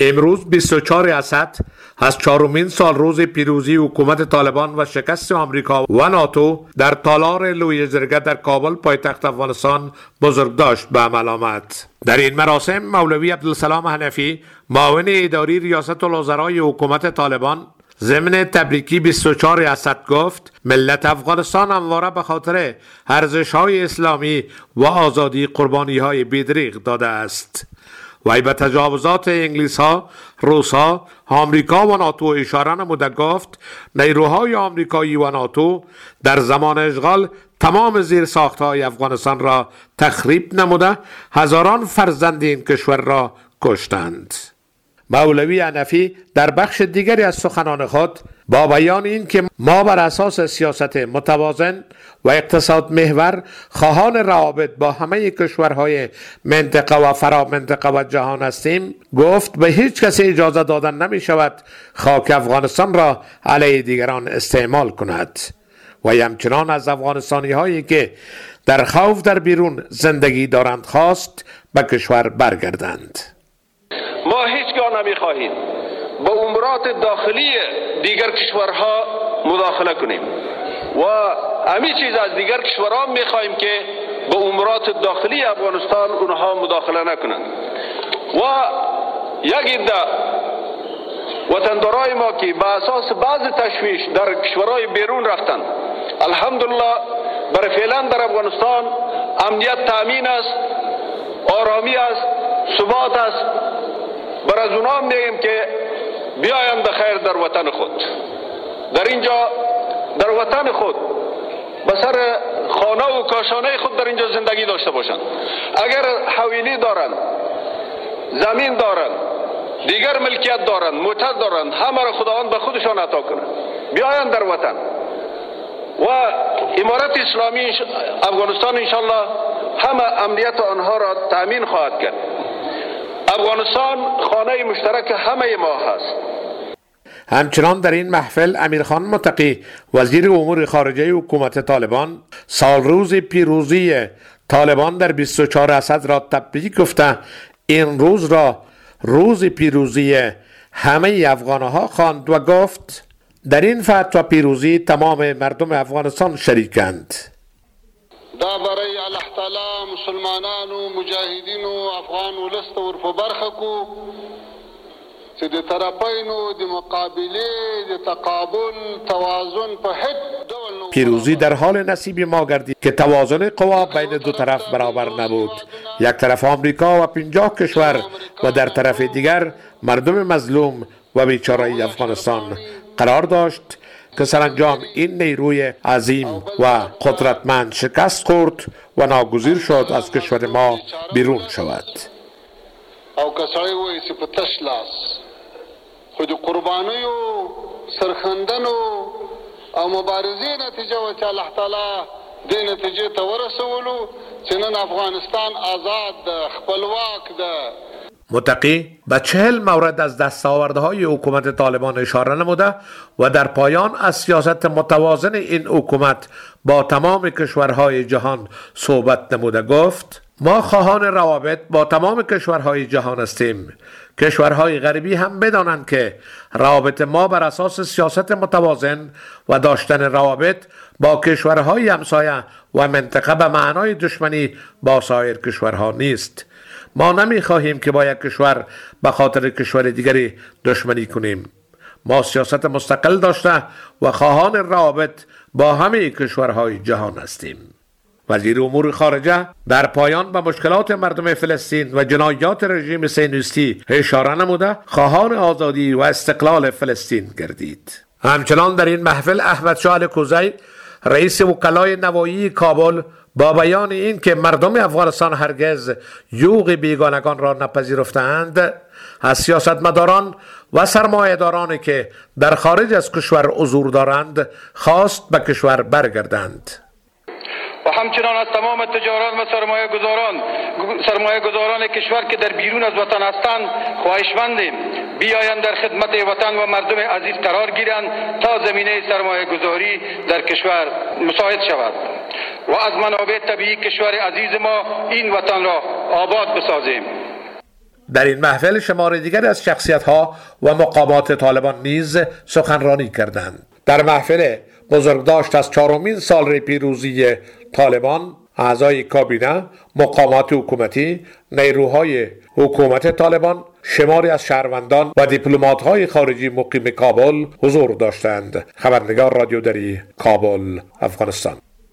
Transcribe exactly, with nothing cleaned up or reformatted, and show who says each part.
Speaker 1: امروز بیست و چهار اسد از چهارمین سال روز پیروزی حکومت طالبان و شکست آمریکا و ناتو در تالار لوی زرگه در کابل پایتخت افغانستان بزرگداشت به عمل آمد. در این مراسم مولوی عبدالسلام حنفی معاون اداری ریاست الوزرای حکومت طالبان ضمن تبریکی بیست و چهار اسد گفت ملت افغانستان همواره به خاطر ارزش‌های اسلامی و آزادی قربانی‌های بی‌دریغ داده است. وی به تجاوزات انگلیس ها، روس ها، آمریکا و ناتو اشاره نموده گفت نیروهای آمریکایی و ناتو در زمان اشغال تمام زیرساخت‌های افغانستان را تخریب نموده هزاران فرزند این کشور را کشتند. مولوی حنفی در بخش دیگری از سخنان خود با بیان این که ما بر اساس سیاست متوازن و اقتصاد محور خواهان روابط با همه کشورهای منطقه و فرا منطقه و جهان هستیم گفت به هیچ کسی اجازه دادن نمی شود خاک افغانستان را علیه دیگران استعمال کند و همچنان از افغانستانی هایی که در خوف در بیرون زندگی دارند خواست به کشور برگردند.
Speaker 2: ما هیچگاه نمیخواهیم به امورات داخلی دیگر کشورها مداخله کنیم و همین چیز از دیگر کشورها میخواهیم که به امورات داخلی افغانستان اونها مداخله نکنند و یک عده وطندارای ما که به اساس بعض تشویش در کشورهای بیرون رفتند الحمدلله برای فعلا در افغانستان امنیت تامین است، آرامی است، ثبات است. بر از اونها میگیم که بیایند بخیر در وطن خود، در اینجا در وطن خود به سر خانه و کاشانه خود در اینجا زندگی داشته باشند. اگر حویلی دارند، زمین دارند، دیگر ملکیت دارند، موتر دارند، همه را خداوند به خودشان عطا کنه. بیایند در وطن و امارت اسلامی افغانستان انشالله همه امنیت آنها را تأمین خواهد کرد. افغانستان خانه مشترک همه ما هست.
Speaker 1: همچنان در این محفل امیرخان متقی وزیر امور خارجه حکومت طالبان سال روز پیروزی طالبان در بیست و چهار اسد را تبریک گفته این روز را روز پیروزی همه افغانها خواند و گفت در این فتح و پیروزی تمام مردم افغانستان شریکند.
Speaker 3: دا برای الله تعالی مسلمانان و مجاهدین و افغان ولست ورپو برخه کو چې د طرفین و د مقابله د تقابل توازن په هیڅ ډول.
Speaker 1: پیروزی در حال نصیب ما گردید که توازن قوا بین دو طرف برابر نبود. یک طرف آمریکا و پنجاه کشور و در طرف دیگر مردم مظلوم و بیچاره افغانستان قرار داشت که سرانجام این نیروی عظیم و قدرتمند شکست خورد و ناگزیر شد از کشور ما بیرون شود.
Speaker 3: او کسایی وای چې په تش لاس خو د قربانیو سرخندنو او مبارزې نتیجه و چې الله تعالی دې نتیجې ته ورسولو چې نن افغانستان آزاد خپلواک ده.
Speaker 1: متقی به چهل مورد از دستاوردهای حکومت طالبان اشاره نموده و در پایان از سیاست متوازن این حکومت با تمام کشورهای جهان صحبت نموده گفت ما خواهان روابط با تمام کشورهای جهان هستیم. کشورهای غربی هم بدانند که روابط ما بر اساس سیاست متوازن و داشتن روابط با کشورهای همسایه و منطقه به معنای دشمنی با سایر کشورها نیست. ما نمی خواهیم که با یک کشور به خاطر کشور دیگری دشمنی کنیم. ما سیاست مستقل داشته و خواهان روابط با همه کشورهای جهان هستیم. وزیر امور خارجه در پایان به مشکلات مردم فلسطین و جنایات رژیم صهیونیستی اشاره نموده خواهان آزادی و استقلال فلسطین گردید. همچنان در این محفل احمد شاه الکوزی رئیس وکلای نوایی کابل با بیان این که مردم افغانستان هرگز یوغ بیگانگان را نپذیرفتند از سیاستمداران و سرمایه‌دارانی که در خارج از کشور حضور دارند خواست به کشور برگردند.
Speaker 2: و همچنان از تمام تجاران و سرمایه گذاران سرمایه گذاران کشور که در بیرون از وطن هستند خواهشمندیم بیایند در خدمت وطن و مردم عزیز قرار گیرند تا زمینه سرمایه گذاری در کشور مساعد شود و از منابع طبیعی کشور عزیز ما این وطن را آباد بسازیم.
Speaker 1: در این محفل شماره دیگر از شخصیت‌ها و مقامات طالبان نیز سخنرانی کردند. در محفل بزرگداشت از چهارمین سال پیروزی طالبان، اعضای کابینه، مقامات حکومتی، نیروهای حکومت طالبان، شماری از شهروندان و دیپلمات‌های خارجی مقیم کابل حضور داشتند. خبرنگار رادیو دری، کابل، افغانستان.